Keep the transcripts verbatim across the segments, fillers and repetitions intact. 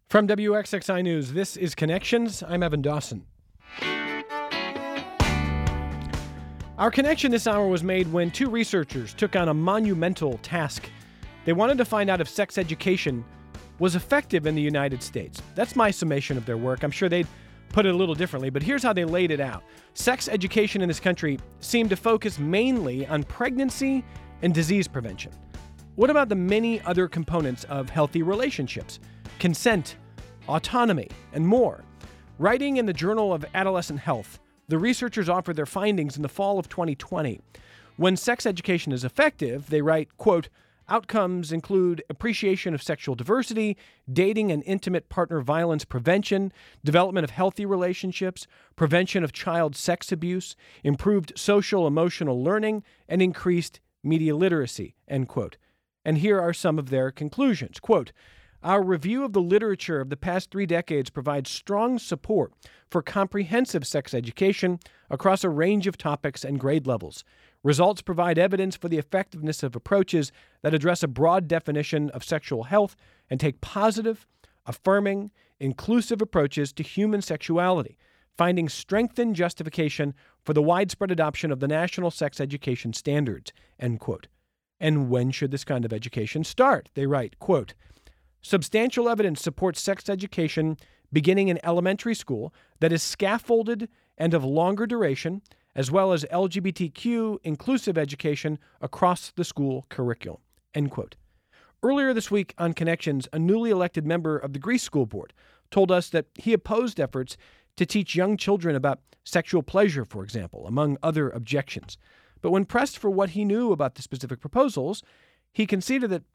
From W X X I News, this is Connections. I'm Evan Dawson. Our connection this hour was made when two researchers took on a monumental task. They wanted to find out if sex education was effective in the United States. That's my summation of their work. I'm sure they'd put it a little differently, but here's how they laid it out. Sex education in this country seemed to focus mainly on pregnancy and disease prevention. What about the many other components of healthy relationships? Consent, autonomy, and more. Writing in the Journal of Adolescent Health, the researchers offered their findings in the fall of twenty twenty. When sex education is effective, they write, quote, outcomes include appreciation of sexual diversity, dating and intimate partner violence prevention, development of healthy relationships, prevention of child sex abuse, improved social emotional learning, and increased media literacy, end quote. And here are some of their conclusions. Quote, our review of the literature of the past three decades provides strong support for comprehensive sex education across a range of topics and grade levels. Results provide evidence for the effectiveness of approaches that address a broad definition of sexual health and take positive, affirming, inclusive approaches to human sexuality, finding strengthened justification for the widespread adoption of the national sex education standards, end quote. And when should this kind of education start? They write, quote, substantial evidence supports sex education beginning in elementary school that is scaffolded and of longer duration, as well as L G B T Q inclusive education across the school curriculum, end quote. Earlier this week on Connections, a newly elected member of the Greece School Board told us that he opposed efforts to teach young children about sexual pleasure, for example, among other objections. But when pressed for what he knew about the specific proposals, he conceded that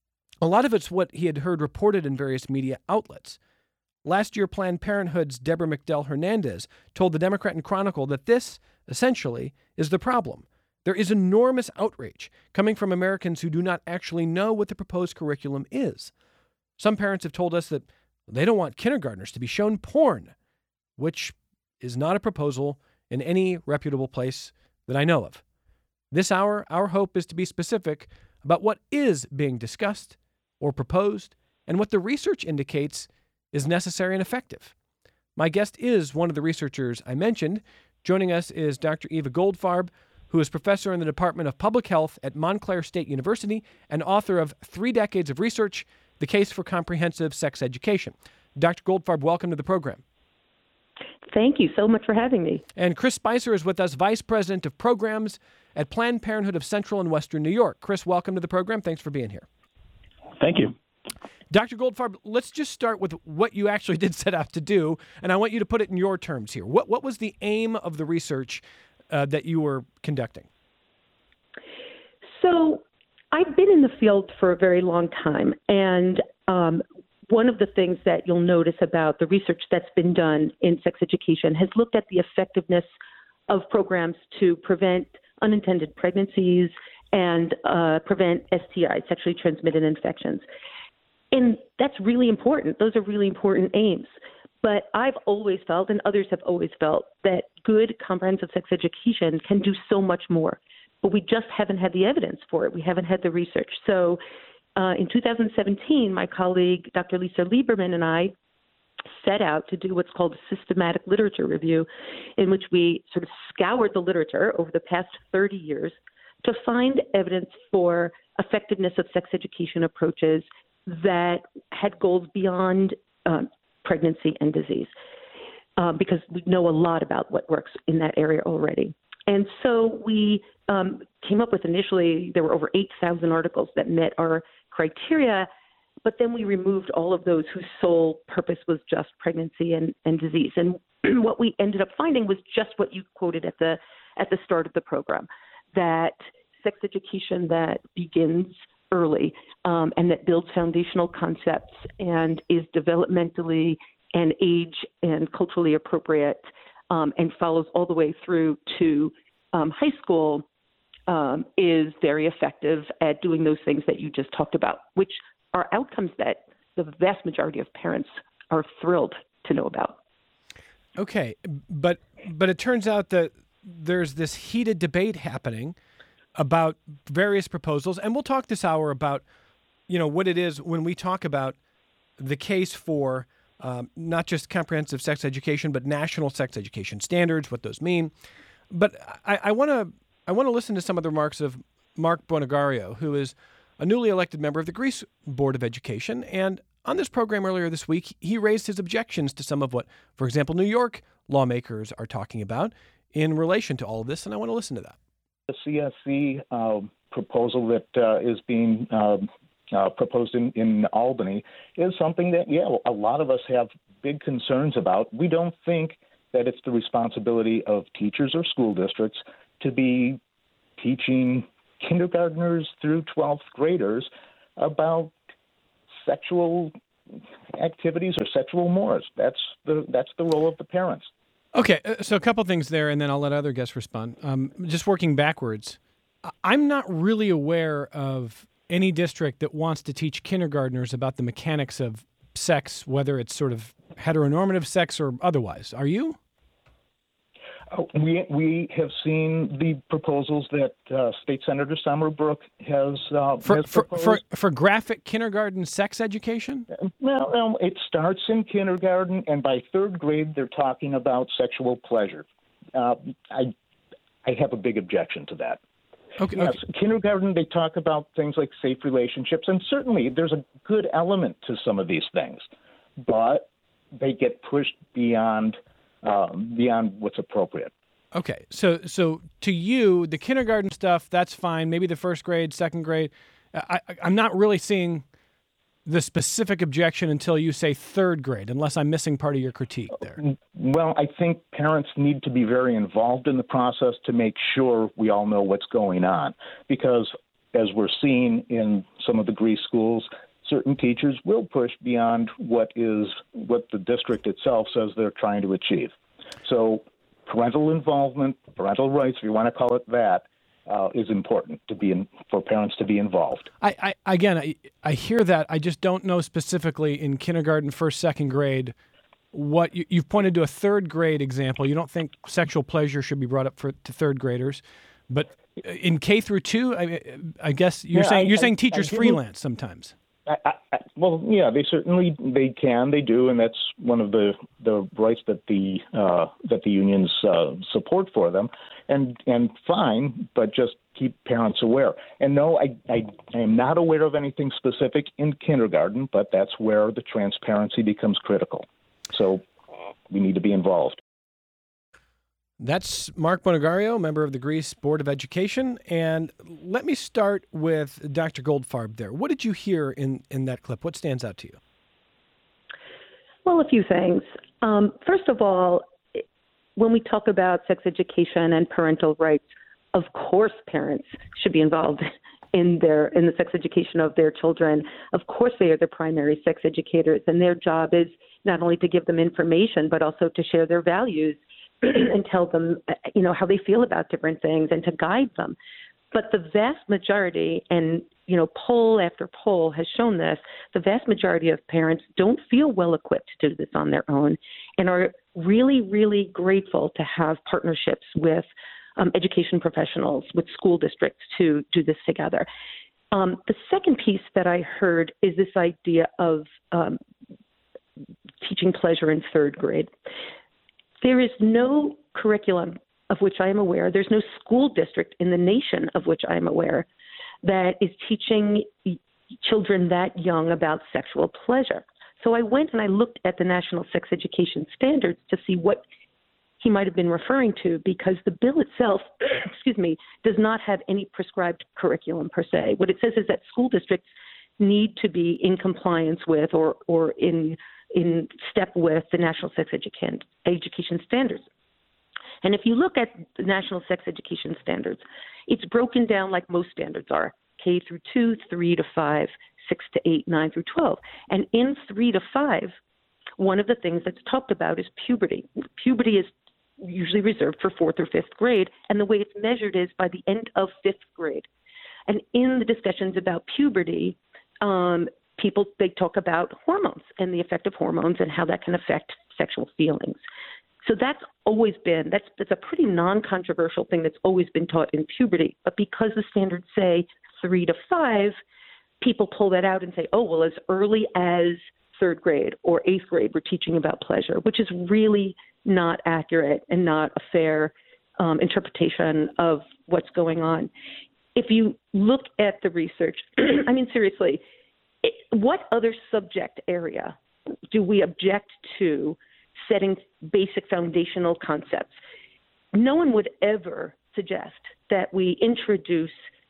a lot of it's what he had heard reported in various media outlets. Last year, Planned Parenthood's Deborah McDowell Hernandez told the Democrat and Chronicle that this, essentially, is the problem. There is enormous outrage coming from Americans who do not actually know what the proposed curriculum is. Some parents have told us that they don't want kindergartners to be shown porn, which is not a proposal in any reputable place that I know of. This hour, our hope is to be specific about what is being discussed or proposed, and what the research indicates is necessary and effective. My guest is one of the researchers I mentioned. Joining us is Doctor Eva Goldfarb, who is professor in the Department of Public Health at Montclair State University and author of Three Decades of Research, The Case for Comprehensive Sex Education. Doctor Goldfarb, welcome to the program. Thank you so much for having me. And Chris Spicer is with us, Vice President of Programs at Planned Parenthood of Central and Western New York. Chris, welcome to the program. Thanks for being here. Thank you. Doctor Goldfarb, let's just start with what you actually did set out to do, and I want you to put it in your terms here. What what was the aim of the research uh, that you were conducting? So I've been in the field for a very long time, and um, one of the things that you'll notice about the research that's been done in sex education has looked at the effectiveness of programs to prevent unintended pregnancies and uh, prevent S T Is, sexually transmitted infections. And that's really important. Those are really important aims. But I've always felt, and others have always felt, that good comprehensive sex education can do so much more. But we just haven't had the evidence for it. We haven't had the research. So uh, in two thousand seventeen, my colleague, Doctor Lisa Lieberman, and I set out to do what's called a systematic literature review, in which we sort of scoured the literature over the past thirty years to find evidence for effectiveness of sex education approaches that had goals beyond um, pregnancy and disease, uh, because we know a lot about what works in that area already. And so we um, came up with initially, there were over eight thousand articles that met our criteria, but then we removed all of those whose sole purpose was just pregnancy and, and disease. And what we ended up finding was just what you quoted at the at the start of the program, that sex education that begins early um, and that builds foundational concepts and is developmentally and age and culturally appropriate um, and follows all the way through to um, high school um, is very effective at doing those things that you just talked about, which are outcomes that the vast majority of parents are thrilled to know about. Okay, but but it turns out that there's this heated debate happening about various proposals, and we'll talk this hour about, you know, what it is when we talk about the case for um, not just comprehensive sex education, but national sex education standards, what those mean. But I want to I want to listen to some of the remarks of Mark Buonogario, who is a newly elected member of the Greece Board of Education. And on this program earlier this week, he raised his objections to some of what, for example, New York lawmakers are talking about in relation to all of this. And I want to listen to that. The C S C uh, proposal that uh, is being um, uh, proposed in, in Albany is something that, yeah, a lot of us have big concerns about. We don't think that it's the responsibility of teachers or school districts to be teaching kindergartners through twelfth graders about sexual activities or sexual mores. That's the that's the role of the parents. Okay, so a couple things there, and then I'll let other guests respond. Um, just working backwards, I'm not really aware of any district that wants to teach kindergartners about the mechanics of sex, whether it's sort of heteronormative sex or otherwise. Are you? Uh, we we have seen the proposals that uh, State Senator Summerbrook has, uh, for, has for, proposed. For, for graphic kindergarten sex education? Well, well, it starts in kindergarten, and by third grade, they're talking about sexual pleasure. Uh, I I have a big objection to that. Okay, yes, okay. Kindergarten, they talk about things like safe relationships, and certainly there's a good element to some of these things, but they get pushed beyond um, beyond what's appropriate. Okay, so so to you, the kindergarten stuff, that's fine. Maybe the first grade, second grade. I, I, I'm not really seeing the specific objection until you say third grade, unless I'm missing part of your critique there. Well, I think parents need to be very involved in the process to make sure we all know what's going on. Because as we're seeing in some of the Greece schools, certain teachers will push beyond what is what the district itself says they're trying to achieve. So parental involvement, parental rights, if you want to call it that, Uh, is important to be in, for parents to be involved. I, I again, I, I hear that. I just don't know specifically in kindergarten, first, second grade, what you, you've pointed to a third grade example. You don't think sexual pleasure should be brought up for to third graders, but in K through two, I, I guess you're yeah, saying I, you're saying I, teachers I freelance sometimes. I, I, well, yeah, they certainly they can, they do, and that's one of the, the rights that the uh, that the unions uh, support for them, and and fine, but just keep parents aware. And no, I, I I am not aware of anything specific in kindergarten, but that's where the transparency becomes critical. So we need to be involved. That's Mark Buonogario, member of the Greece Board of Education. And let me start with Doctor Goldfarb there. What did you hear in, in that clip? What stands out to you? Well, a few things. Um, first of all, when we talk about sex education and parental rights, of course parents should be involved in their in the sex education of their children. Of course they are the primary sex educators, and their job is not only to give them information, but also to share their values and tell them, you know, how they feel about different things and to guide them. But the vast majority, and, you know, poll after poll has shown this, the vast majority of parents don't feel well equipped to do this on their own and are really, really grateful to have partnerships with um, education professionals, with school districts to do this together. Um, the second piece that I heard is this idea of um, teaching pleasure in third grade. There is no curriculum of which I am aware, there's no school district in the nation of which I am aware that is teaching children that young about sexual pleasure. So I went and I looked at the National Sex Education Standards to see what he might have been referring to, because the bill itself, excuse me, does not have any prescribed curriculum per se. What it says is that school districts need to be in compliance with or, or in in step with the National Sex Education, Education Standards. And if you look at the National Sex Education Standards, it's broken down like most standards are, K through two, three to five, six to eight, nine through twelve. And in three to five, one of the things that's talked about is puberty. Puberty is usually reserved for fourth or fifth grade, and the way it's measured is by the end of fifth grade. And in the discussions about puberty, um, people, they talk about hormones and the effect of hormones and how that can affect sexual feelings. So that's always been, that's, that's a pretty non-controversial thing that's always been taught in puberty. But because the standards say three to five, people pull that out and say, oh, well, as early as third grade or eighth grade we're teaching about pleasure, which is really not accurate and not a fair um, interpretation of what's going on. If you look at the research, I mean, seriously, it, what other subject area do we object to setting basic foundational concepts? No one would ever suggest that we introduce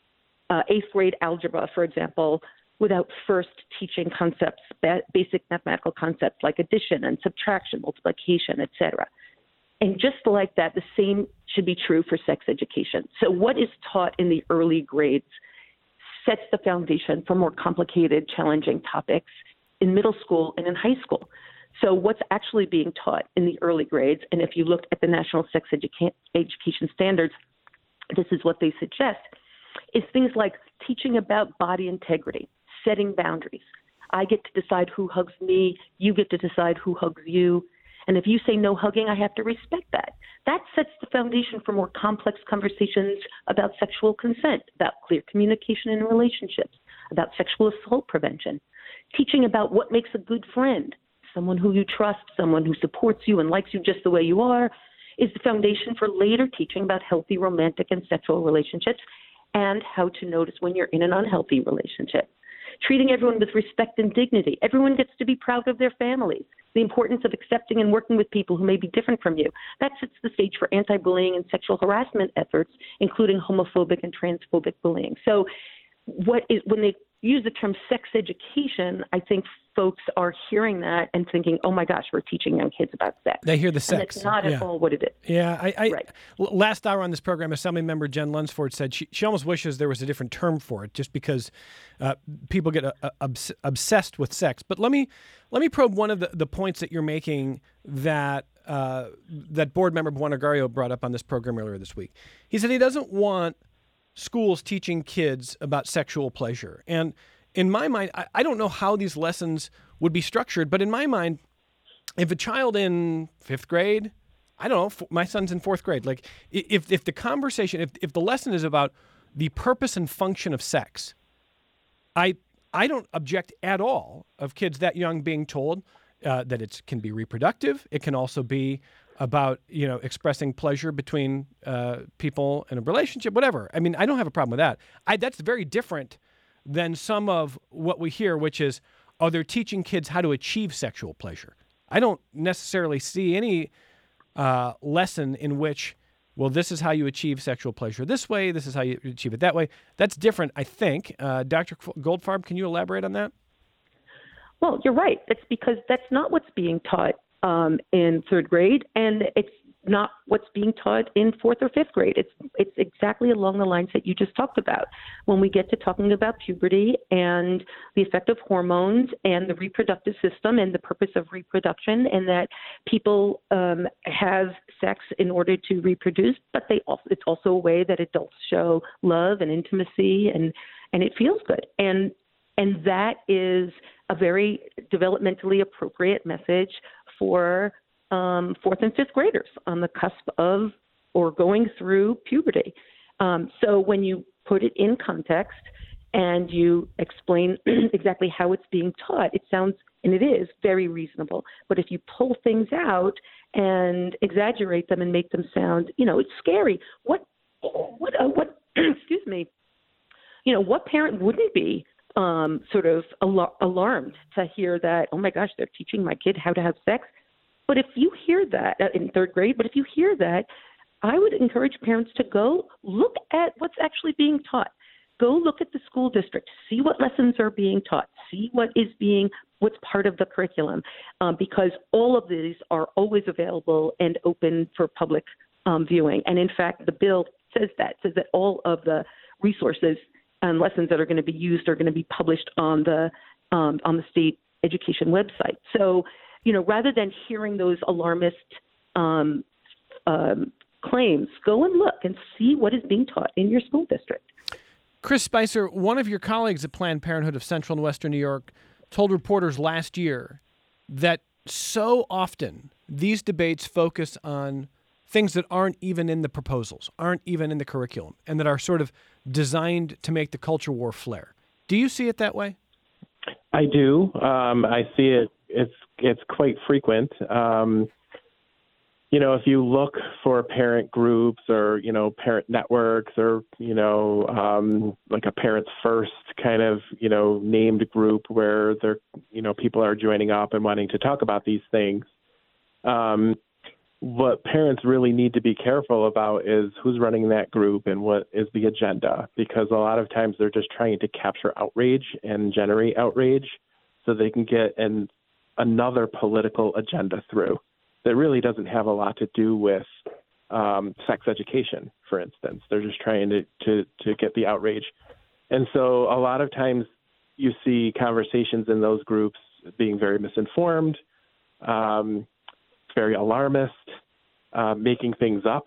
uh, eighth grade algebra, for example, without first teaching concepts, basic mathematical concepts like addition and subtraction, multiplication, et cetera. And just like that, the same should be true for sex education. So what is taught in the early grades sets the foundation for more complicated, challenging topics in middle school and in high school. So what's actually being taught in the early grades, and if you look at the National Sex Educa- Education Standards, this is what they suggest, is things like teaching about body integrity, setting boundaries. I get to decide who hugs me, you get to decide who hugs you, and if you say no hugging, I have to respect that. That sets the foundation for more complex conversations about sexual consent, about clear communication in relationships, about sexual assault prevention, teaching about what makes a good friend, someone who you trust, someone who supports you and likes you just the way you are, is the foundation for later teaching about healthy romantic and sexual relationships and how to notice when you're in an unhealthy relationship. Treating everyone with respect and dignity. Everyone gets to be proud of their families. The importance of accepting and working with people who may be different from you. That sets the stage for anti-bullying and sexual harassment efforts, including homophobic and transphobic bullying. So what is, when they use the term sex education, I think folks are hearing that and thinking, oh my gosh, we're teaching young kids about sex. They hear the sex. And that's not yeah. at all what it is. Yeah. I, I right. Last hour on this program, Assemblymember Jen Lunsford said she, she almost wishes there was a different term for it just because uh, people get uh, obs- obsessed with sex. But let me let me probe one of the, the points that you're making that uh, that board member Buonagario brought up on this program earlier this week. He said he doesn't want schools teaching kids about sexual pleasure. And in my mind, I, I don't know how these lessons would be structured, but in my mind, if a child in fifth grade, I don't know, f- my son's in fourth grade, like if if the conversation, if if the lesson is about the purpose and function of sex, I I don't object at all of kids that young being told uh, that it can be reproductive. It can also be about, you know, expressing pleasure between uh, people in a relationship, whatever. I mean, I don't have a problem with that. I, that's very different than some of what we hear, which is, oh, they're teaching kids how to achieve sexual pleasure. I don't necessarily see any uh, lesson in which, well, this is how you achieve sexual pleasure this way, this is how you achieve it that way. That's different, I think. Uh, Doctor Goldfarb, can you elaborate on that? Well, you're right. It's because that's not what's being taught Um, in third grade, and it's not what's being taught in fourth or fifth grade. It's it's exactly along the lines that you just talked about. When we get to talking about puberty and the effect of hormones and the reproductive system and the purpose of reproduction, and that people um, have sex in order to reproduce, but they also, it's also a way that adults show love and intimacy, and and it feels good. And and that is a very developmentally appropriate message for um, fourth and fifth graders on the cusp of or going through puberty. Um, so when you put it in context and you explain exactly how it's being taught, it sounds, and it is, very reasonable. But if you pull things out and exaggerate them and make them sound, you know, it's scary. What, what, uh, what? excuse me. You know, what parent wouldn't be Um, sort of al- alarmed to hear that, oh my gosh, they're teaching my kid how to have sex? But if you hear that uh, in third grade, but if you hear that, I would encourage parents to go look at what's actually being taught. Go look at the school district, see what lessons are being taught, see what is being, what's part of the curriculum, um, because all of these are always available and open for public um, viewing. And in fact, the bill says that, says that all of the resources and lessons that are going to be used are going to be published on the um, on the state education website. So, you know, rather than hearing those alarmist um, um, claims, go and look and see what is being taught in your school district. Chris Spicer, one of your colleagues at Planned Parenthood of Central and Western New York, told reporters last year that so often these debates focus on things that aren't even in the proposals, aren't even in the curriculum, and that are sort of designed to make the culture war flare. Do you see it that way? I do. Um, I see it it's it's quite frequent. Um, you know, if you look for parent groups or, you know, parent networks or, you know, um, like a Parents First kind of, you know, named group where they're, you know, people are joining up and wanting to talk about these things. Um, what parents really need to be careful about is who's running that group and what is the agenda, because a lot of times they're just trying to capture outrage and generate outrage so they can get an, another political agenda through that really doesn't have a lot to do with um, sex education, for instance. They're just trying to, to, to get the outrage. And so a lot of times you see conversations in those groups being very misinformed, um, very alarmist, uh, making things up.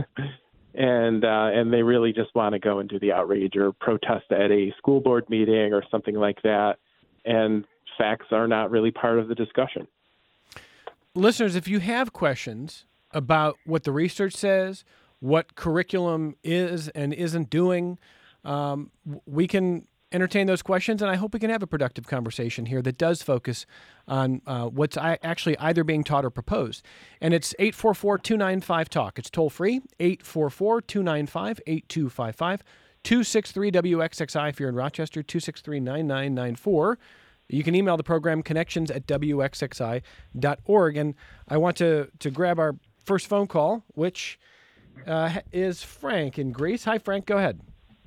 and uh, and they really just want to go and do the outrage or protest at a school board meeting or something like that. And facts are not really part of the discussion. Listeners, if you have questions about what the research says, what curriculum is and isn't doing, um, we can entertain those questions, and I hope we can have a productive conversation here that does focus on uh, what's actually either being taught or proposed. And it's eight four four, two nine five, talk. It's toll free, eight four four, two nine five, eight two five five, two six three W X X I if you're in Rochester, two six three, nine nine nine four. You can email the program, connections at W X X I dot org. And I want to, to grab our first phone call, which uh, is Frank in Greece. Hi, Frank. Go ahead.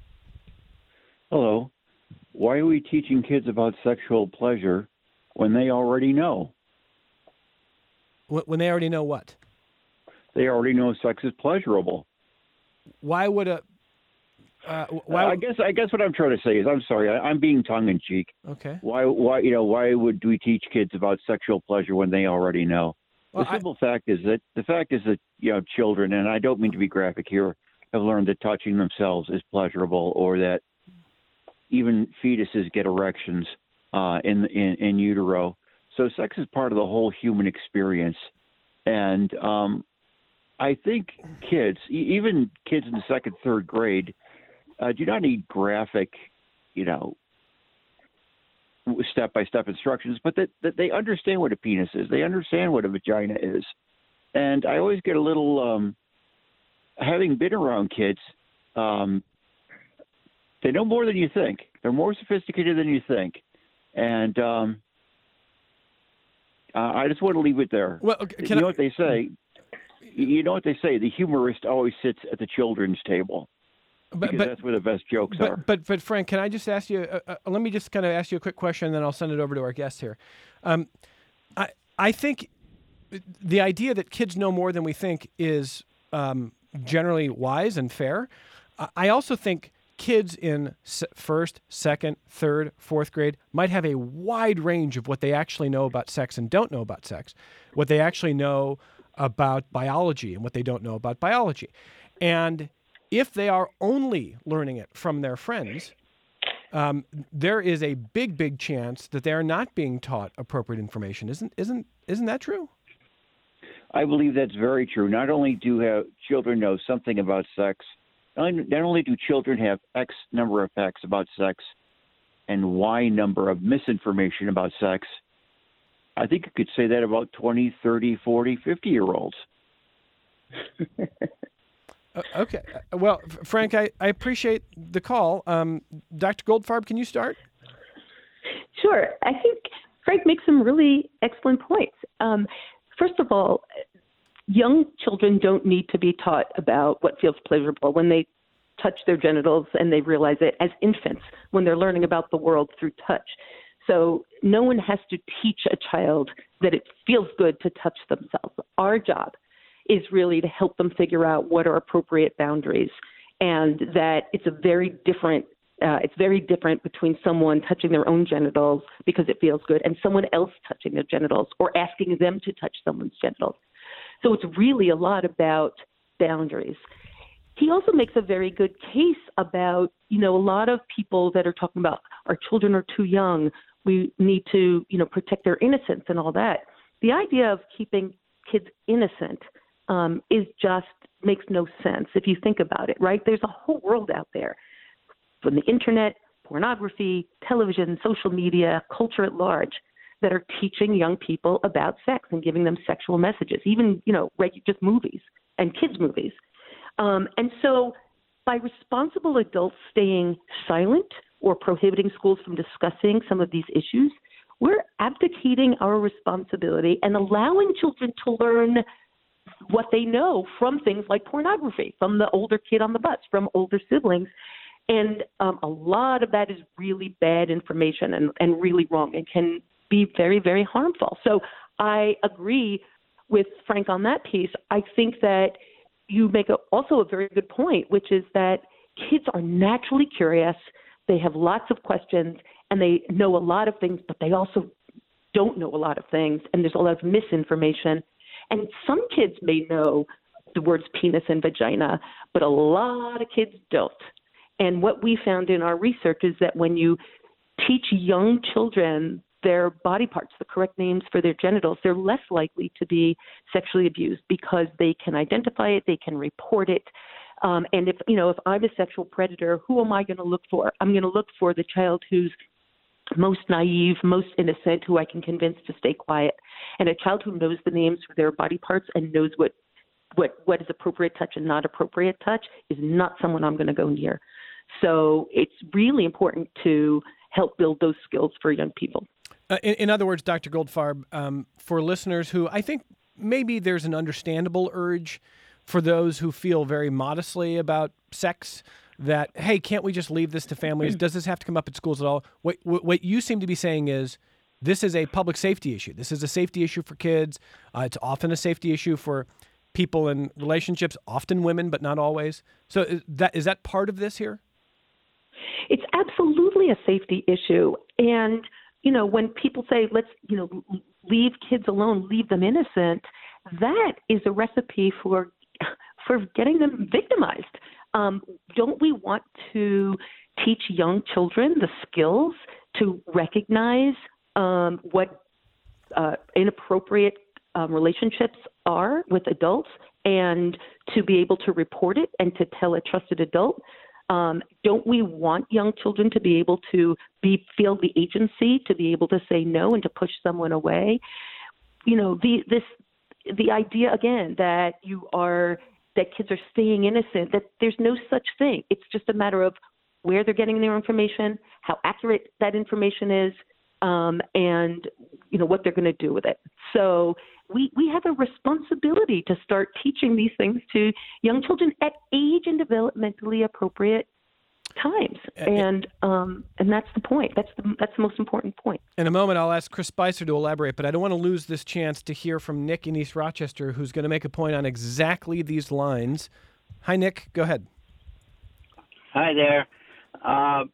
Hello. Why are we teaching kids about sexual pleasure when they already know? When they already know what? They already know sex is pleasurable. Why would a... Uh, why... Uh, I guess I guess what I'm trying to say is, I'm sorry, I, I'm being tongue-in-cheek. Okay. Why, why, you know, why would we teach kids about sexual pleasure when they already know? Well, the simple I... fact is that the fact is that, you know, children, and I don't mean to be graphic here, have learned that touching themselves is pleasurable, or that even fetuses get erections uh, in, in in utero. So sex is part of the whole human experience. And um, I think kids, even kids in the second, third grade, uh, do not need graphic, you know, step-by-step instructions, but that, that they understand what a penis is. They understand what a vagina is. And I always get a little, um, having been around kids, um, they know more than you think. They're more sophisticated than you think. And um, uh, I just want to leave it there. Well, okay, you know I... what they say? You know what they say? The humorist always sits at the children's table. But, because but, that's where the best jokes but, are. But, but Frank, can I just ask you, uh, uh, let me just kind of ask you a quick question, and then I'll send it over to our guests here. Um, I, I think the idea that kids know more than we think is um, generally wise and fair. I also think kids in first, second, third, fourth grade might have a wide range of what they actually know about sex and don't know about sex, what they actually know about biology and what they don't know about biology. And if they are only learning it from their friends, um, there is a big, big chance that they are not being taught appropriate information. Isn't isn't isn't that true? I believe that's very true. Not only do have children know something about sex, not only, not only do children have X number of facts about sex and Y number of misinformation about sex, I think you could say that about twenty, thirty, forty, fifty-year-olds. Uh, okay. Uh, well, Frank, I, I appreciate the call. Um, Doctor Goldfarb, can you start? Sure. I think Frank makes some really excellent points. Um, first of all, young children don't need to be taught about what feels pleasurable when they touch their genitals and they realize it as infants, when they're learning about the world through touch. So no one has to teach a child that it feels good to touch themselves. Our job is really to help them figure out what are appropriate boundaries, and that it's a very different uh, it's very different between someone touching their own genitals because it feels good and someone else touching their genitals or asking them to touch someone's genitals. So it's really a lot about boundaries. He also makes a very good case about, you know, a lot of people that are talking about our children are too young, we need to, you know, protect their innocence and all that. The idea of keeping kids innocent Um, is just makes no sense if you think about it, right? There's a whole world out there from the internet, pornography, television, social media, culture at large that are teaching young people about sex and giving them sexual messages, even, you know, regu- just movies and kids' movies. Um, and so by responsible adults staying silent or prohibiting schools from discussing some of these issues, we're abdicating our responsibility and allowing children to learn what they know from things like pornography, from the older kid on the bus, from older siblings. And um, a lot of that is really bad information and, and really wrong and can be very, very harmful. So I agree with Frank on that piece. I think that you make a, also a very good point, which is that kids are naturally curious. They have lots of questions and they know a lot of things, but they also don't know a lot of things. And there's a lot of misinformation. And some kids may know the words penis and vagina, but a lot of kids don't. And what we found in our research is that when you teach young children their body parts, the correct names for their genitals, they're less likely to be sexually abused because they can identify it, they can report it. Um, and if, you know, if I'm a sexual predator, who am I going to look for? I'm going to look for the child who's most naive, most innocent, who I can convince to stay quiet. And a child who knows the names for their body parts and knows what, what, what is appropriate touch and not appropriate touch is not someone I'm going to go near. So it's really important to help build those skills for young people. Uh, in, in other words, Doctor Goldfarb, um, for listeners who I think maybe there's an understandable urge for those who feel very modestly about sex that, hey, can't we just leave this to families? Does this have to come up at schools at all? What, what, what you seem to be saying is this is a public safety issue. This is a safety issue for kids. Uh, it's often a safety issue for people in relationships, often women, but not always. So is that, is that part of this here? It's absolutely a safety issue. And, you know, when people say, let's, you know, leave kids alone, leave them innocent, that is a recipe for for getting them victimized. Um, don't we want to teach young children the skills to recognize um, what uh, inappropriate um, relationships are with adults and to be able to report it and to tell a trusted adult? Um, don't we want young children to be able to be feel the agency, to be able to say no and to push someone away? You know, the this the idea again that you are that kids are staying innocent, that there's no such thing. It's just a matter of where they're getting their information, how accurate that information is, um, and you know what they're going to do with it. So we we have a responsibility to start teaching these things to young children at age and developmentally appropriate times, and um, and that's the point. That's the that's the most important point. In a moment, I'll ask Chris Spicer to elaborate, but I don't want to lose this chance to hear from Nick in East Rochester, who's going to make a point on exactly these lines. Hi, Nick. Go ahead. Hi there. Uh,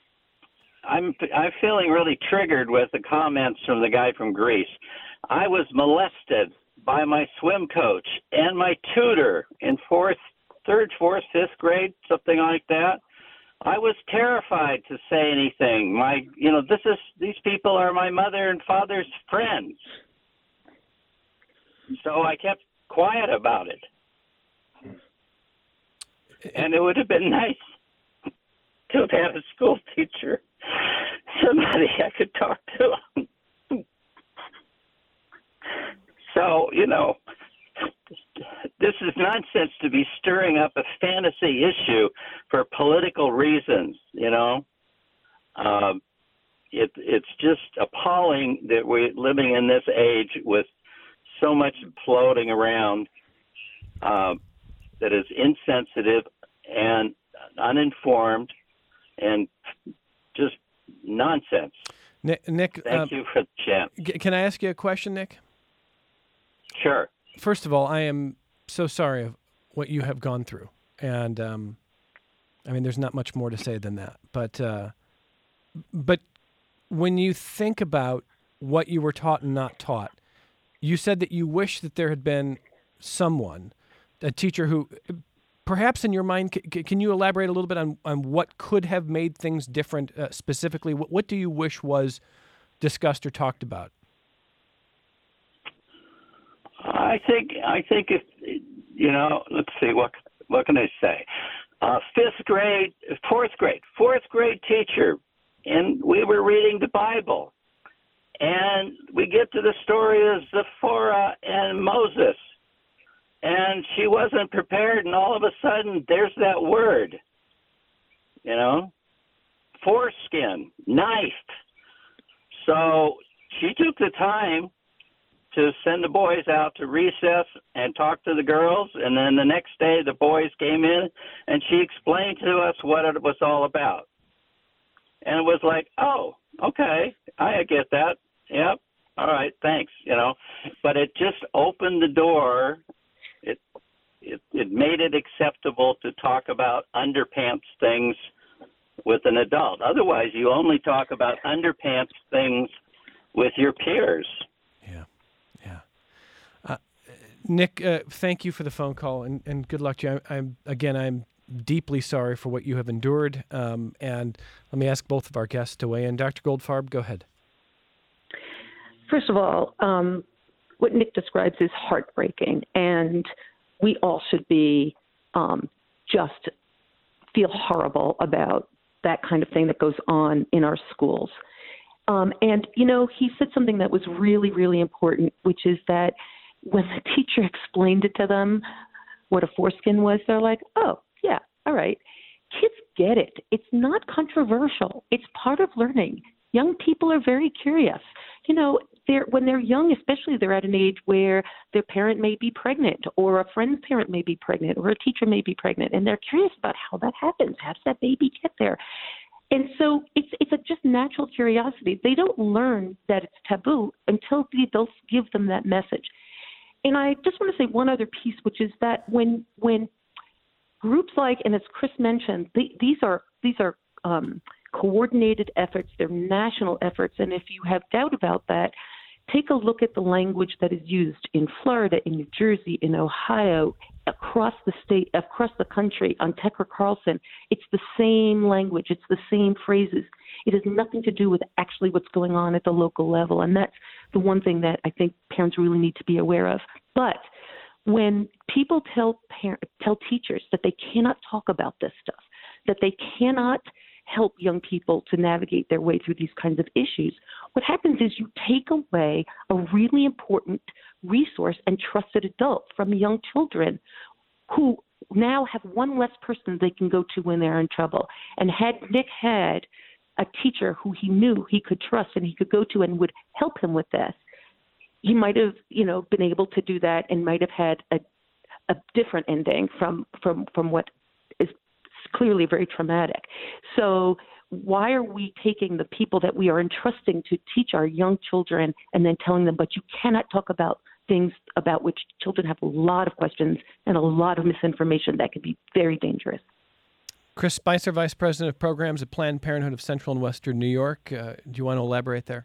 I'm I'm feeling really triggered with the comments from the guy from Greece. I was molested by my swim coach and my tutor in fourth, third, fourth, fifth grade, something like that. I was terrified to say anything. My, you know, this is these people are my mother and father's friends. So I kept quiet about it. And it would have been nice to have had a school teacher, somebody I could talk to. So, you know, this is nonsense to be stirring up a fantasy issue for political reasons, you know. Um, it, it's just appalling that we're living in this age with so much floating around uh, that is insensitive and uninformed and just nonsense. Nick, Nick Thank um, you for the chance. G- can I ask you a question, Nick? Sure. First of all, I am so sorry of what you have gone through. And, um, I mean, there's not much more to say than that. But, uh, but when you think about what you were taught and not taught, you said that you wish that there had been someone, a teacher who, perhaps in your mind, c- can you elaborate a little bit on, on what could have made things different uh, specifically? What, what do you wish was discussed or talked about? I think I think if you know, let's see what what can I say? Uh, fifth grade, fourth grade, fourth grade teacher, and we were reading the Bible, And we get to the story of Zipporah and Moses. And she wasn't prepared, and all of a sudden, there's that word, you know, foreskin, knifed. So she took the time to send the boys out to recess and talk to the girls, and then the next day the boys came in, and she explained to us what it was all about. And it was like, oh, okay, I get that. Yep, all right, thanks, you know. But it just opened the door. It it, it made it acceptable to talk about underpants things with an adult. Otherwise, you only talk about underpants things with your peers. Yeah, yeah. Uh, Nick, uh, thank you for the phone call, and, and good luck to you. I, I'm again, I'm deeply sorry for what you have endured, um, and let me ask both of our guests to weigh in. Doctor Goldfarb, go ahead. First of all, um, what Nick describes is heartbreaking, and we all should be um, just feel horrible about that kind of thing that goes on in our schools. Um, and, you know, he said something that was really, really important, which is that when the teacher explained it to them, what a foreskin was, they're like, oh, yeah, all right. Kids get it. It's not controversial. It's part of learning. Young people are very curious. You know, they're, when they're young, especially, they're at an age where their parent may be pregnant, or a friend's parent may be pregnant, or a teacher may be pregnant, and they're curious about how that happens. How does that baby get there? And so it's it's a just natural curiosity. They don't learn that it's taboo until the adults give them that message. And I just want to say one other piece, which is that when when groups like, and as Chris mentioned, the, these are these are um, coordinated efforts. They're national efforts. And if you have doubt about that, take a look at the language that is used in Florida, in New Jersey, in Ohio, across the state, across the country, on Tucker Carlson. It's the same language. It's the same phrases. It has nothing to do with actually what's going on at the local level. And that's the one thing that I think parents really need to be aware of. But when people tell parent, tell teachers that they cannot talk about this stuff, that they cannot help young people to navigate their way through these kinds of issues, what happens is you take away a really important resource and trusted adult from young children who now have one less person they can go to when they're in trouble. And had Nick had a teacher who he knew he could trust and he could go to and would help him with this, he might have, you know, been able to do that and might have had a, a different ending from, from, from what is clearly very traumatic. So why are we taking the people that we are entrusting to teach our young children and then telling them, but you cannot talk about things about which children have a lot of questions and a lot of misinformation that could be very dangerous? Chris Spicer, Vice President of Programs at Planned Parenthood of Central and Western New York. Uh, do you want to elaborate there?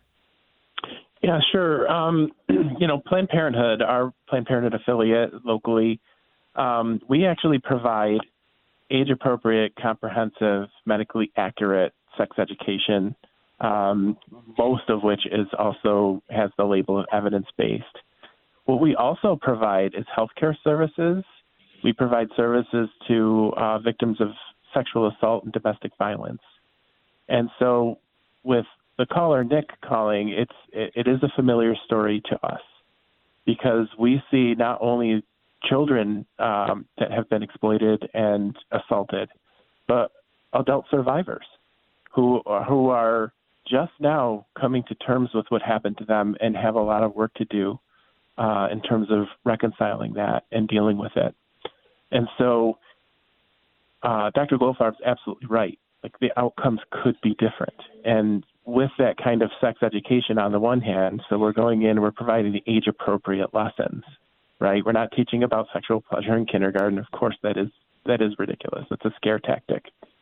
Yeah, sure. Um, you know, Planned Parenthood, our Planned Parenthood affiliate locally, um, we actually provide age-appropriate, comprehensive, medically accurate sex education, um, most of which is also has the label of evidence-based. What we also provide is healthcare services. We provide services to uh, victims of sexual assault and domestic violence. And so with the caller, Nick, calling, it's it, it is a familiar story to us because we see not only children um, that have been exploited and assaulted, but adult survivors who who are just now coming to terms with what happened to them and have a lot of work to do uh, in terms of reconciling that and dealing with it. And so uh, Doctor Goldfarb is absolutely right. Like the outcomes could be different. And with that kind of sex education on the one hand, so we're going in, we're providing the age-appropriate lessons, right? We're not teaching about sexual pleasure in kindergarten. Of course, that is that is ridiculous. It's a scare tactic.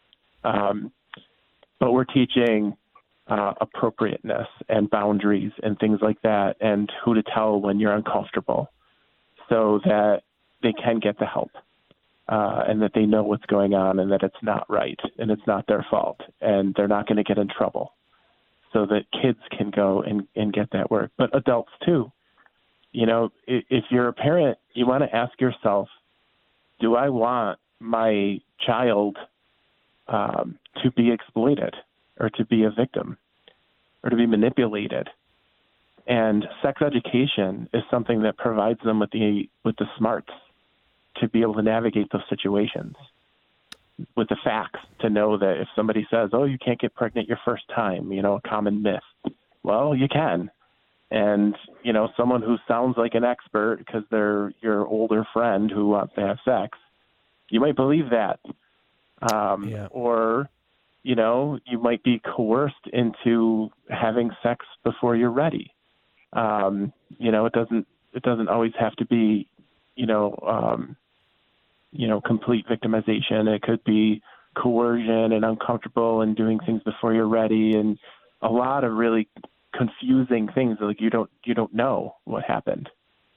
Um, but we're teaching uh, appropriateness and boundaries and things like that, and who to tell when you're uncomfortable, so that they can get the help uh, and that they know what's going on and that it's not right and it's not their fault and they're not going to get in trouble, so that kids can go and, and get that work. But adults too. You know, if you're a parent, you want to ask yourself, do I want my child um, to be exploited or to be a victim or to be manipulated And sex education is something that provides them with the with the smarts to be able to navigate those situations, with the facts to know that if somebody says, oh, you can't get pregnant your first time, you know, a common myth. Well, you can. And, you know, someone who sounds like an expert because they're your older friend who wants to have sex, you might believe that. Um, yeah. Or, you know, you might be coerced into having sex before you're ready. Um, you know, it doesn't it doesn't always have to be, you know, um, you know, complete victimization. It could be coercion and uncomfortable and doing things before you're ready, and a lot of really confusing things. Like you don't you don't know what happened.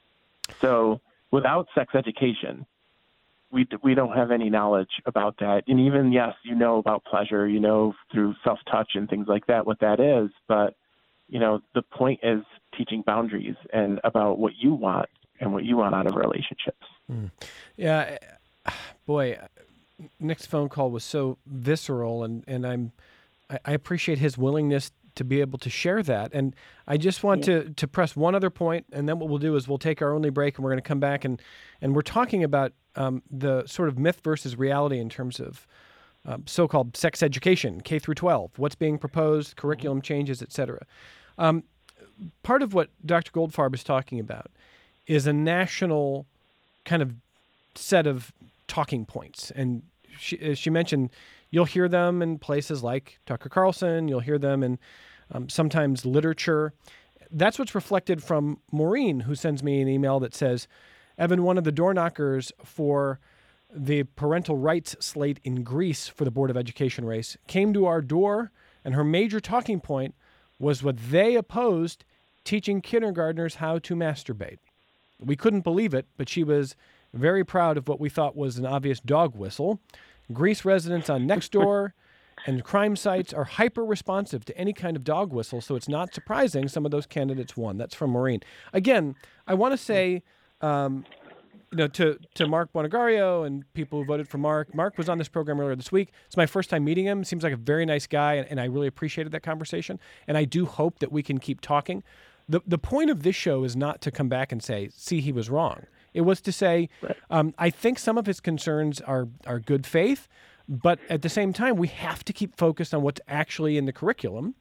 So without sex education, we we don't have any knowledge about that. And even yes, you know about pleasure, you know through self-touch and things like that what that is. But you know the point is teaching boundaries and about what you want and what you want out of relationships. Mm. Yeah. Boy, Nick's phone call was so visceral, and, and I'm I appreciate his willingness to be able to share that. And I just want yeah. to to press one other point, and then what we'll do is we'll take our only break, and we're going to come back, and, and we're talking about um, the sort of myth versus reality in terms of uh, so-called sex education, K through twelve, what's being proposed, curriculum changes, et cetera. Um, part of what Doctor Goldfarb is talking about is a national kind of set of talking points. And she, as she mentioned, you'll hear them in places like Tucker Carlson. You'll hear them in um, sometimes literature. That's what's reflected from Maureen, who sends me an email that says, Evan, one of the door knockers for the parental rights slate in Greece for the Board of Education race came to our door, and her major talking point was what they opposed, teaching kindergartners how to masturbate. We couldn't believe it, but she was very proud of what we thought was an obvious dog whistle. Greece residents on Nextdoor and crime sites are hyper-responsive to any kind of dog whistle, so it's not surprising some of those candidates won. That's from Maureen. Again, I want to say, um, you know, to, to Mark Bonagario and people who voted for Mark. Mark was on this program earlier this week. It's my first time meeting him. Seems like a very nice guy, and, and I really appreciated that conversation. And I do hope that we can keep talking. The the point of this show is not to come back and say, see, he was wrong. It was to say, um, I think some of his concerns are, are good faith, but at the same time, we have to keep focused on what's actually in the curriculum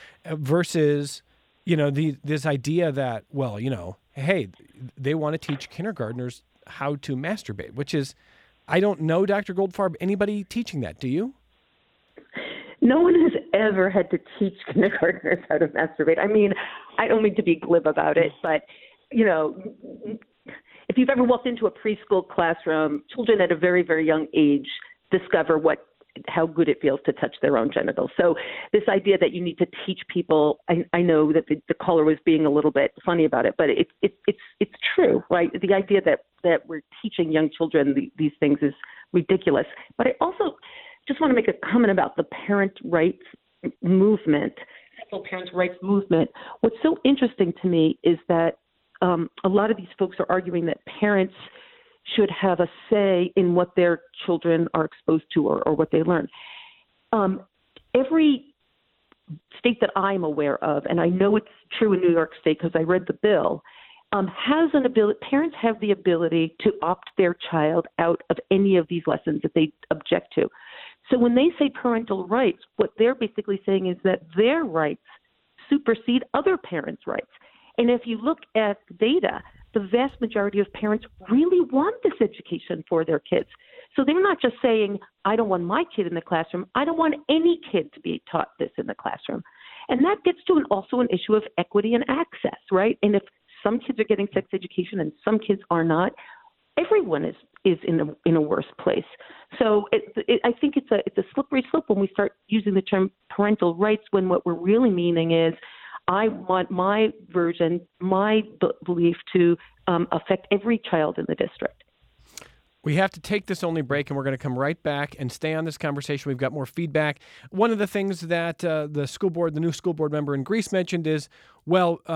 versus, you know, the this idea that, well, you know, hey, they want to teach kindergartners how to masturbate, which is, I don't know, Doctor Goldfarb, anybody teaching that. Do you? No one has ever had to teach kindergartners how to masturbate. I mean, I don't mean to be glib about it, but, you know, if you've ever walked into a preschool classroom, children at a very, very young age discover what how good it feels to touch their own genitals. So this idea that you need to teach people, I, I know that the, the caller was being a little bit funny about it, but it, it, it's it's true, right? The idea that, that we're teaching young children the, these things is ridiculous. But I also just want to make a comment about the parent rights movement, sexual parents' rights movement. What's so interesting to me is that Um, a lot of these folks are arguing that parents should have a say in what their children are exposed to or, or what they learn. Um, every state that I'm aware of, and I know it's true in New York State because I read the bill, um, has an ability. Parents have the ability to opt their child out of any of these lessons that they object to. So when they say parental rights, what they're basically saying is that their rights supersede other parents' rights. And if you look at the data, the vast majority of parents really want this education for their kids. So they're not just saying, I don't want my kid in the classroom. I don't want any kid to be taught this in the classroom. And that gets to an, also an issue of equity and access, right? And if some kids are getting sex education and some kids are not, everyone is, is in a in a worse place. So it, it, I think it's a it's a slippery slope when we start using the term parental rights when what we're really meaning is, I want my version, my b- belief to um, affect every child in the district. We have to take this only break, and we're going to come right back and stay on this conversation. We've got more feedback. One of the things that uh, the school board, the new school board member in Greece mentioned is, well, um,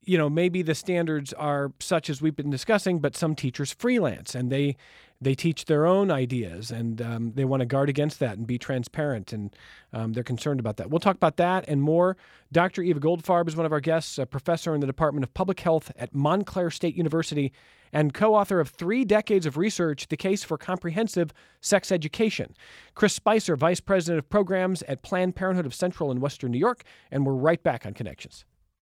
you know, maybe the standards are such as we've been discussing, but some teachers freelance and they they teach their own ideas, and um, they want to guard against that and be transparent, and um, they're concerned about that. We'll talk about that and more. Doctor Eva Goldfarb is one of our guests, a professor in the Department of Public Health at Montclair State University and co-author of three decades of research, The Case for Comprehensive Sex Education. Chris Spicer, Vice President of Programs at Planned Parenthood of Central and Western New York, and we're right back on Connections.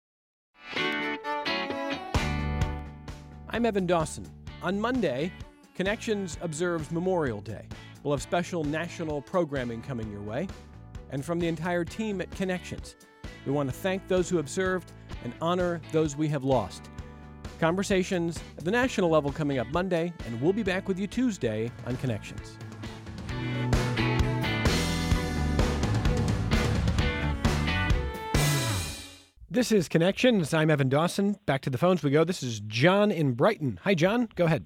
I'm Evan Dawson. On Monday, Connections observes Memorial Day. We'll have special national programming coming your way. And from the entire team at Connections, we want to thank those who have served and honor those we have lost. Conversations at the national level coming up Monday, and we'll be back with you Tuesday on Connections. This is Connections. I'm Evan Dawson. Back to the phones we go. This is John in Brighton. Hi, John. Go ahead.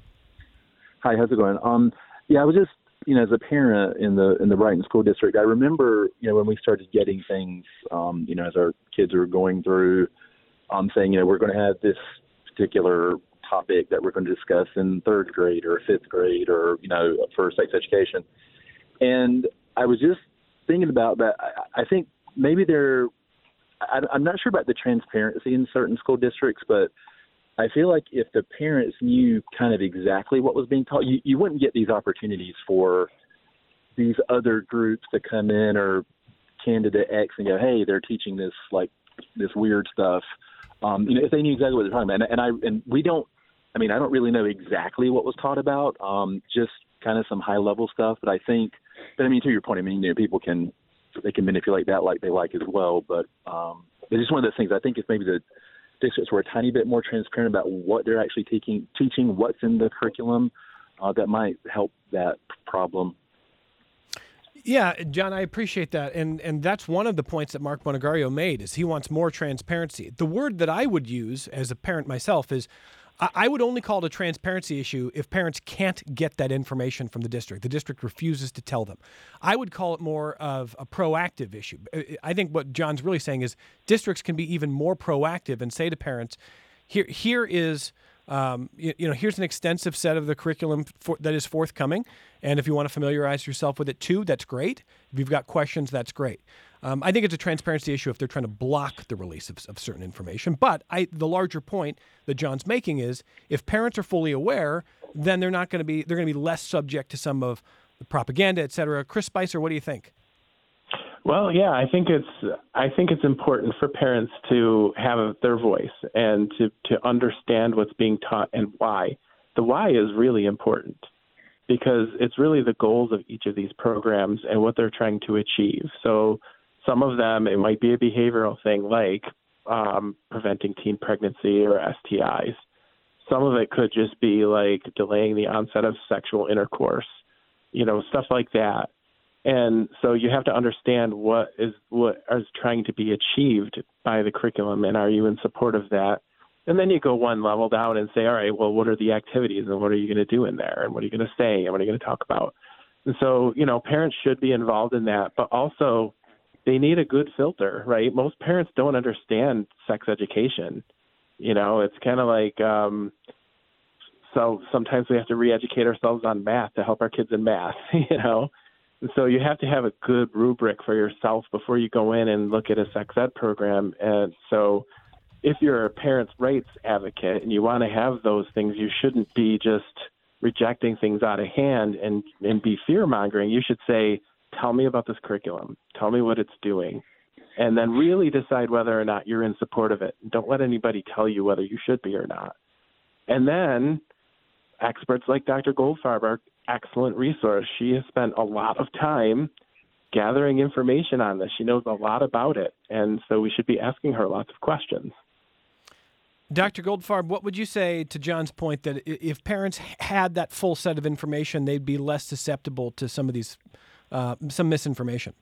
Hi, how's it going? Um, yeah, I was just, you know, as a parent in the in the Brighton School District, I remember, you know, when we started getting things, um, you know, as our kids were going through, um, saying, you know, we're going to have this particular topic that we're going to discuss in third grade or fifth grade or, you know, for sex education. And I was just thinking about that. I, I think maybe there, I, I'm not sure about the transparency in certain school districts, but I feel like if the parents knew kind of exactly what was being taught, you, you wouldn't get these opportunities for these other groups to come in or candidate X and go, hey, they're teaching this like this weird stuff. Um, you know, if they knew exactly what they're talking about, and, and I and we don't. I mean, I don't really know exactly what was taught about, um, just kind of some high level stuff. But I think, but I mean, to your point, I mean, you know, people can they can manipulate that like they like as well. But um, it's just one of those things. I think if maybe the districts were a tiny bit more transparent about what they're actually teaching, teaching what's in the curriculum, uh, that might help that problem. Yeah, John, I appreciate that. And and that's one of the points that Mark Bonagario made, is he wants more transparency. The word that I would use as a parent myself is I, I would only call it a transparency issue if parents can't get that information from the district. The district refuses to tell them. I would call it more of a proactive issue. I think what John's really saying is districts can be even more proactive and say to parents, here here is... Um, you, you know, here's an extensive set of the curriculum for, that is forthcoming. And if you want to familiarize yourself with it too, that's great. If you've got questions, that's great. Um, I think it's a transparency issue if they're trying to block the release of, of certain information. But I, the larger point that John's making is if parents are fully aware, then they're not going to be, they're going to be less subject to some of the propaganda, et cetera. Chris Spicer, what do you think? Well, yeah, I think it's I think it's important for parents to have their voice and to, to understand what's being taught and why. The why is really important because it's really the goals of each of these programs and what they're trying to achieve. So some of them, it might be a behavioral thing like um, preventing teen pregnancy or S T Is. Some of it could just be like delaying the onset of sexual intercourse, you know, stuff like that. And so you have to understand what is what is trying to be achieved by the curriculum, and are you in support of that? And then you go one level down and say, all right, well, what are the activities, and what are you going to do in there, and what are you going to say, and what are you going to talk about? And so, you know, parents should be involved in that, but also they need a good filter, right? Most parents don't understand sex education. You know, it's kind of like, um, so sometimes we have to re-educate ourselves on math to help our kids in math, you know? And so you have to have a good rubric for yourself before you go in and look at a sex ed program. And so if you're a parents' rights advocate and you want to have those things, you shouldn't be just rejecting things out of hand and, and be fear-mongering. You should say, tell me about this curriculum. Tell me what it's doing. And then really decide whether or not you're in support of it. Don't let anybody tell you whether you should be or not. And then experts like Doctor Goldfarb are excellent resource. She has spent a lot of time gathering information on this. She knows a lot about it, and so we should be asking her lots of questions. Doctor Goldfarb, what would you say to John's point that if parents had that full set of information, they'd be less susceptible to some of these, uh, some misinformation?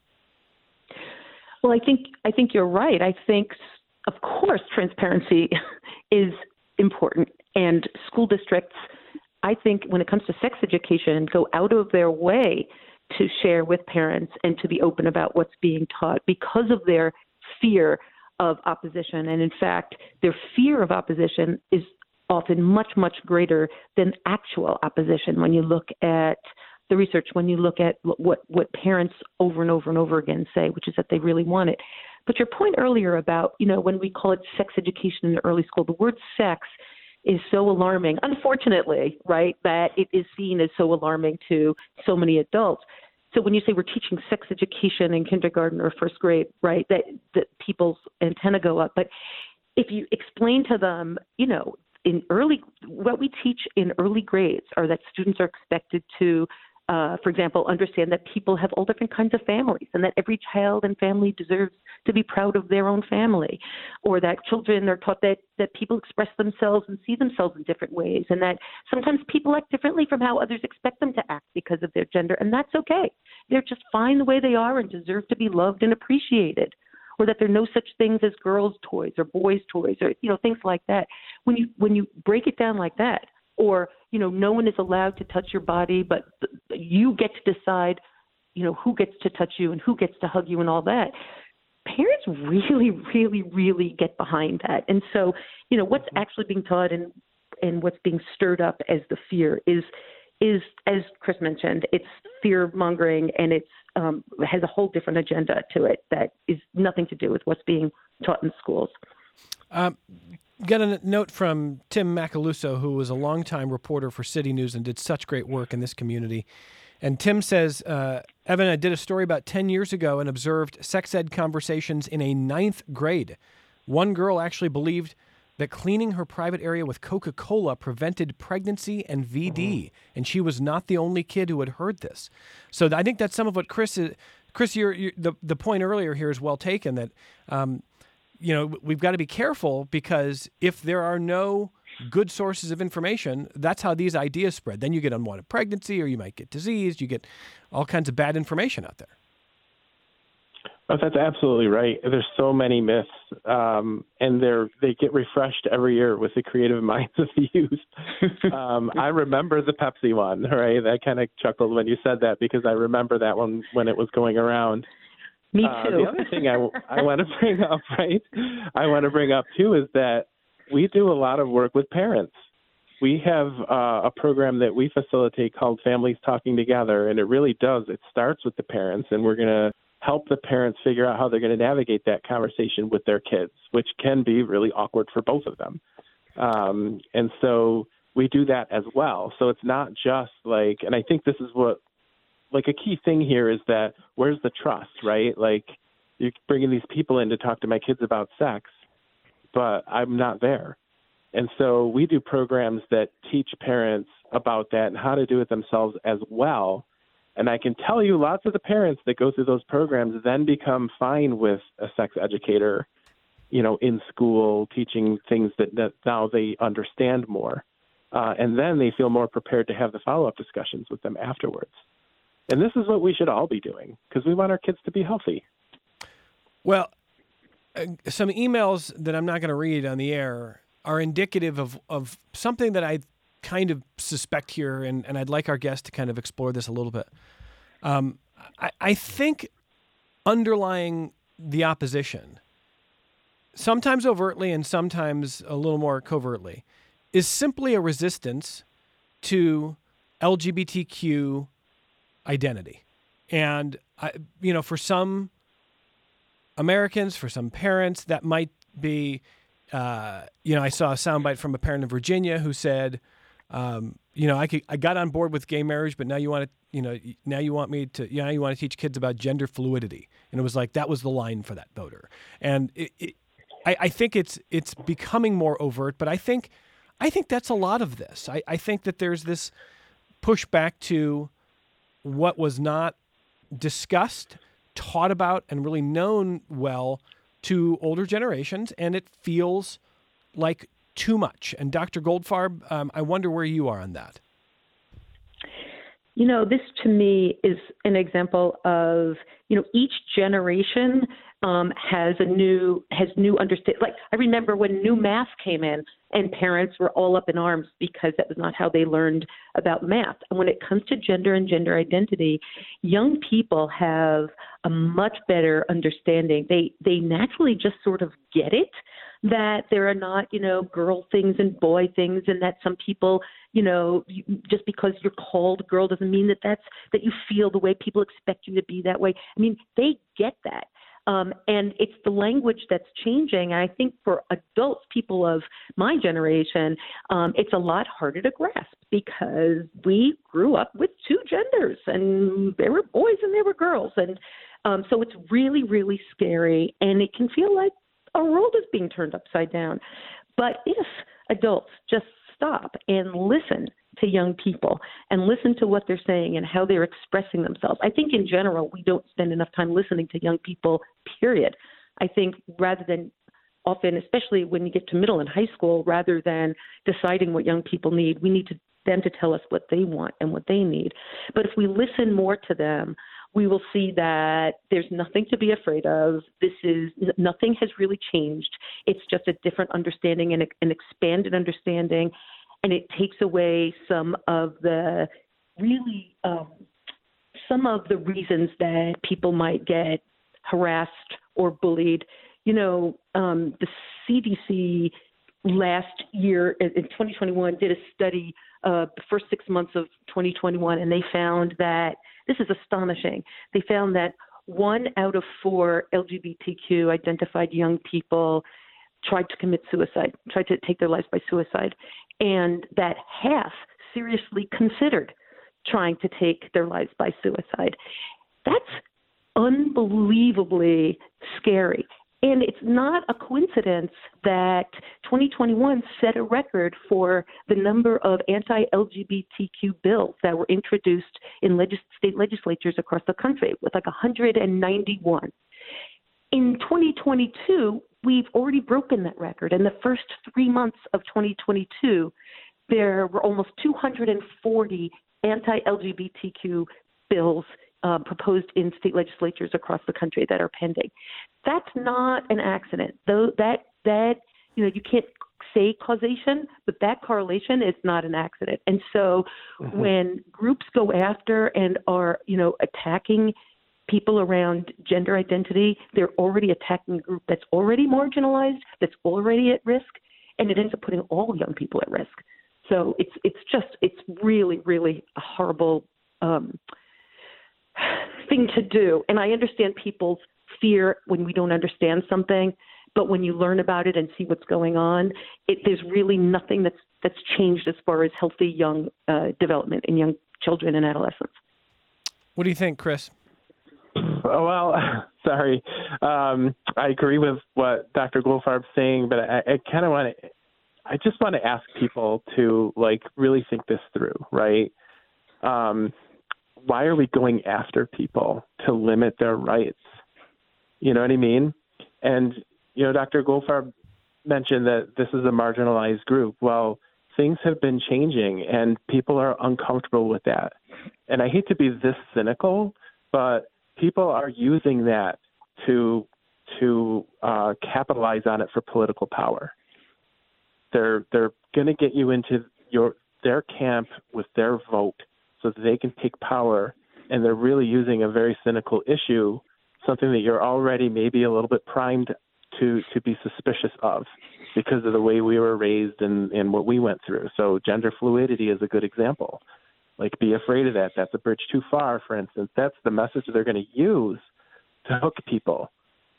Well, I think I think you're right. I think, of course, transparency is important, and school districts, I think when it comes to sex education, go out of their way to share with parents and to be open about what's being taught because of their fear of opposition. And in fact, their fear of opposition is often much, much greater than actual opposition when you look at the research, when you look at what, what parents over and over and over again say, which is that they really want it. But your point earlier about, you know, when we call it sex education in early school, the word sex is so alarming, unfortunately, right, that it is seen as so alarming to so many adults. So when you say we're teaching sex education in kindergarten or first grade, right, that, that people's antenna go up. But if you explain to them, you know, in early, what we teach in early grades are that students are expected to, uh, for example, understand that people have all different kinds of families and that every child and family deserves to be proud of their own family, or that children are taught that, that people express themselves and see themselves in different ways, and that sometimes people act differently from how others expect them to act because of their gender, and that's okay. They're just fine the way they are and deserve to be loved and appreciated. Or that there are no such things as girls' toys or boys' toys, or, you know, things like that. When you when you break it down like that, or, you know, no one is allowed to touch your body, but you get to decide, you know, who gets to touch you and who gets to hug you and all that. Parents really, really, really get behind that. And so, you know, what's actually being taught and and what's being stirred up as the fear is is, as Chris mentioned, it's fear mongering, and it's um, has a whole different agenda to it that is nothing to do with what's being taught in schools. Um, got a note from Tim Macaluso, who was a longtime reporter for City News and did such great work in this community. And Tim says, uh, Evan, I did a story about ten years ago and observed sex ed conversations in a ninth grade. One girl actually believed that cleaning her private area with Coca-Cola prevented pregnancy and V D, mm-hmm. and she was not the only kid who had heard this. So I think that's some of what Chris is. Chris, you're, you're, the the point earlier here is well taken. That um, you know we've got to be careful, because if there are no good sources of information, that's how these ideas spread. Then you get unwanted pregnancy, or you might get disease. You get all kinds of bad information out there. Oh, that's absolutely right. There's so many myths, um, and they're they get refreshed every year with the creative minds of the youth. um, I remember the Pepsi one, right? I kind of chuckled when you said that, because I remember that one when it was going around. Me too. Uh, the other thing I, I want to bring up, right? I want to bring up too is that we do a lot of work with parents. We have uh, a program that we facilitate called Families Talking Together, and it really does. It starts with the parents, and we're going to help the parents figure out how they're going to navigate that conversation with their kids, which can be really awkward for both of them. Um, and so we do that as well. So it's not just like, and I think this is what, like a key thing here is that where's the trust, right? Like, you're bringing these people in to talk to my kids about sex, but I'm not there. And so we do programs that teach parents about that and how to do it themselves as well. And I can tell you lots of the parents that go through those programs then become fine with a sex educator, you know, in school, teaching things that, that now they understand more. Uh, and then they feel more prepared to have the follow-up discussions with them afterwards. And this is what we should all be doing, because we want our kids to be healthy. Well, uh, some emails that I'm not going to read on the air are indicative of, of something that I kind of suspect here, and, and I'd like our guest to kind of explore this a little bit. Um, I, I think underlying the opposition, sometimes overtly and sometimes a little more covertly, is simply a resistance to L G B T Q identity. And, I, you know, for some Americans, for some parents, that might be, uh, you know, I saw a soundbite from a parent in Virginia who said, Um, you know, I could, I got on board with gay marriage, but now you want to, you know, now you want me to, you know, you want to teach kids about gender fluidity. And it was like, that was the line for that voter. And it, it, I, I think it's, it's becoming more overt, but I think, I think that's a lot of this. I, I think that there's this pushback to what was not discussed, taught about, and really known well to older generations. And it feels like too much. And Doctor Goldfarb, um, I wonder where you are on that. You know, this to me is an example of, you know, each generation um, has a new has new understand. Like I remember when new math came in, and parents were all up in arms because that was not how they learned about math. And when it comes to gender and gender identity, young people have a much better understanding. They they naturally just sort of get it, that there are not, you know, girl things and boy things, and that some people, you know, just because you're called girl doesn't mean that that's that you feel the way people expect you to be that way. I mean, they get that. Um, and it's the language that's changing. And I think for adults, people of my generation, um, it's a lot harder to grasp because we grew up with two genders, and there were boys and there were girls. And um, so it's really, really scary, and it can feel like our world is being turned upside down. But if adults just stop and listen to young people and listen to what they're saying and how they're expressing themselves. I think in general, we don't spend enough time listening to young people, period. I think rather than often, especially when you get to middle and high school, rather than deciding what young people need, we need to, them to tell us what they want and what they need. But if we listen more to them, we will see that there's nothing to be afraid of. This is nothing has really changed. It's just a different understanding and an expanded understanding. And it takes away some of the really, um, some of the reasons that people might get harassed or bullied. You know, um, the C D C last year in twenty twenty-one did a study uh, the first six months of twenty twenty-one, and they found that, this is astonishing, they found that one out of four L G B T Q identified young people tried to commit suicide, tried to take their lives by suicide, and that half seriously considered trying to take their lives by suicide. That's unbelievably scary. And it's not a coincidence that twenty twenty-one set a record for the number of anti-L G B T Q bills that were introduced in legis- state legislatures across the country, with like one hundred ninety-one. In twenty twenty-two, we've already broken that record. In the first three months of twenty twenty-two, there were almost two hundred forty anti-L G B T Q bills uh, proposed in state legislatures across the country that are pending. That's not an accident. Though that that you know you can't say causation, but that correlation is not an accident. And so, mm-hmm. when groups go after and are you know attacking people around gender identity, they're already attacking a group that's already marginalized, that's already at risk, and it ends up putting all young people at risk. So it's it's just it's really really a horrible um, thing to do. And I understand people's fear when we don't understand something, but when you learn about it and see what's going on, it, there's really nothing that's that's changed as far as healthy young uh, development in young children and adolescents. What do you think, Chris? Oh, well, sorry. Um, I agree with what Doctor Goldfarb's saying, but I, I kind of want to, I just want to ask people to like really think this through, right? Um, why are we going after people to limit their rights? You know what I mean? And, you know, Doctor Goldfarb mentioned that this is a marginalized group. Well, things have been changing and people are uncomfortable with that. And I hate to be this cynical, but people are using that to to uh, capitalize on it for political power. They're they're going to get you into your their camp with their vote so that they can take power, and they're really using a very cynical issue, something that you're already maybe a little bit primed to to be suspicious of because of the way we were raised and, and what we went through. So gender fluidity is a good example. Like, be afraid of that. That's a bridge too far, for instance. That's the message they're going to use to hook people.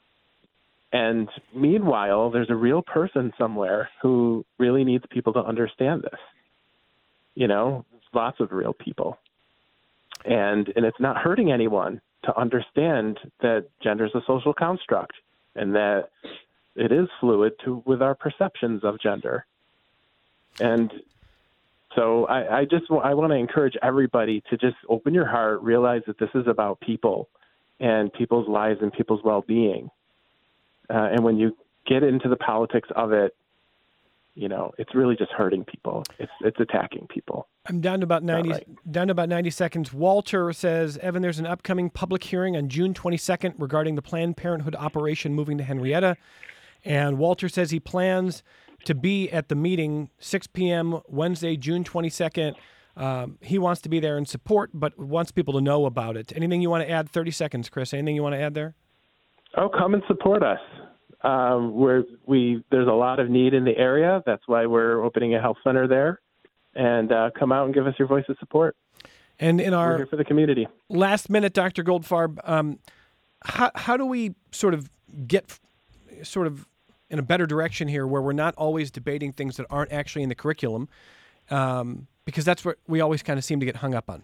And meanwhile, there's a real person somewhere who really needs people to understand this. You know, lots of real people. And and it's not hurting anyone to understand that gender is a social construct and that it is fluid to with our perceptions of gender. And so I, I just I want to encourage everybody to just open your heart, realize that this is about people and people's lives and people's well-being. Uh, and when you get into the politics of it, you know, it's really just hurting people. It's it's attacking people. I'm down to about ninety, right. down to about ninety seconds. Walter says, Evan, there's an upcoming public hearing on June twenty-second regarding the Planned Parenthood operation moving to Henrietta. And Walter says he plans to be at the meeting six p.m. Wednesday, June twenty-second. Um, he wants to be there in support, but wants people to know about it. Anything you want to add? thirty seconds, Chris. Anything you want to add there? Oh, come and support us. Um, we're, we there's a lot of need in the area. That's why we're opening a health center there. And uh, come out and give us your voice of support. And in our we're here for the community. Last minute, Doctor Goldfarb, um, how how do we sort of get f- sort of in a better direction here, where we're not always debating things that aren't actually in the curriculum, um, because that's what we always kind of seem to get hung up on.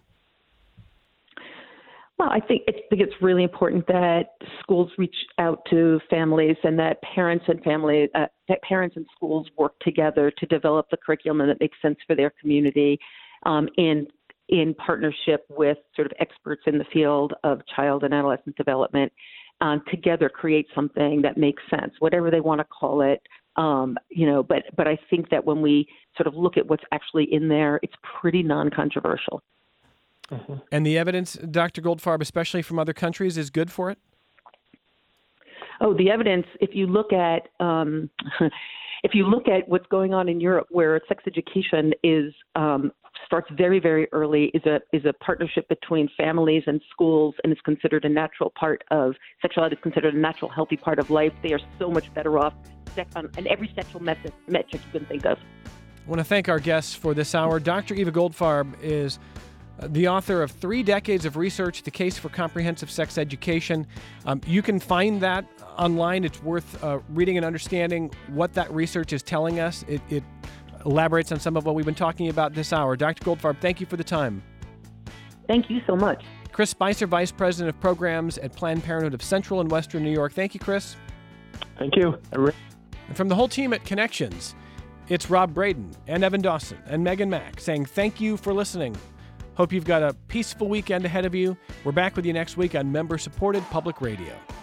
Well, I think, it's, I think it's really important that schools reach out to families and that parents and family, uh, that parents and schools work together to develop the curriculum that makes sense for their community, um, in in partnership with sort of experts in the field of child and adolescent development. Um, together, create something that makes sense, whatever they want to call it. Um, you know, but but I think that when we sort of look at what's actually in there, it's pretty non-controversial. Mm-hmm. And the evidence, Doctor Goldfarb, especially from other countries, is good for it? Oh, the evidence, if you look at um, if you look at what's going on in Europe, where sex education is um, starts very, very early, is a is a partnership between families and schools, and is considered a natural part of sexuality is considered a natural, healthy part of life. They are so much better off on, on every sexual method, metric you can think of. I want to thank our guests for this hour. Doctor Eva Goldfarb is the author of Three Decades of Research, The Case for Comprehensive Sex Education. Um, you can find that online. It's worth uh, reading and understanding what that research is telling us. It, it elaborates on some of what we've been talking about this hour. Doctor Goldfarb, thank you for the time. Thank you so much. Chris Spicer, Vice President of Programs at Planned Parenthood of Central and Western New York. Thank you, Chris. Thank you. And from the whole team at Connections, it's Rob Braden and Evan Dawson and Megan Mack saying thank you for listening. Hope you've got a peaceful weekend ahead of you. We're back with you next week on member-supported public radio.